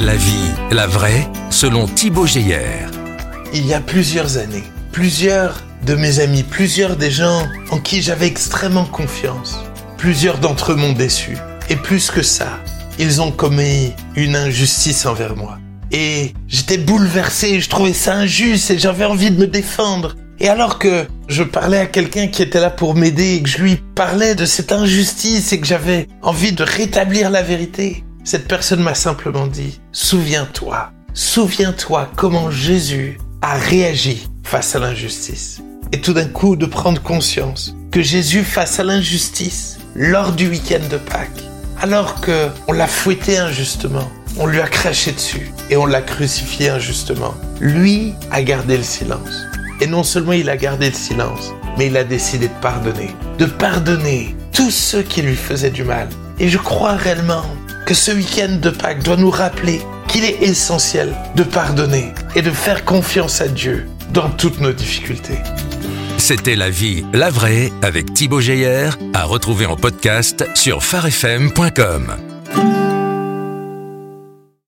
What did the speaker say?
la vie, la vraie, selon Thibaut Geyer. Il y a plusieurs années, plusieurs de mes amis, plusieurs des gens en qui j'avais extrêmement confiance, plusieurs d'entre eux m'ont déçu. Et plus que ça, ils ont commis une injustice envers moi. Et j'étais bouleversé, je trouvais ça injuste et j'avais envie de me défendre. Et alors que je parlais à quelqu'un qui était là pour m'aider et que je lui parlais de cette injustice et que j'avais envie de rétablir la vérité, cette personne m'a simplement dit « Souviens-toi comment Jésus a réagi face à l'injustice. » Et tout d'un coup, de prendre conscience que Jésus, face à l'injustice, lors du week-end de Pâques, alors qu'on l'a fouetté injustement, on lui a craché dessus et on l'a crucifié injustement, lui a gardé le silence. Et non seulement il a gardé le silence, mais il a décidé de pardonner tous ceux qui lui faisaient du mal. Et je crois réellement que ce week-end de Pâques doit nous rappeler qu'il est essentiel de pardonner et de faire confiance à Dieu dans toutes nos difficultés. C'était La vie, la vraie avec Thibaut Geyer, à retrouver en podcast sur farfm.com.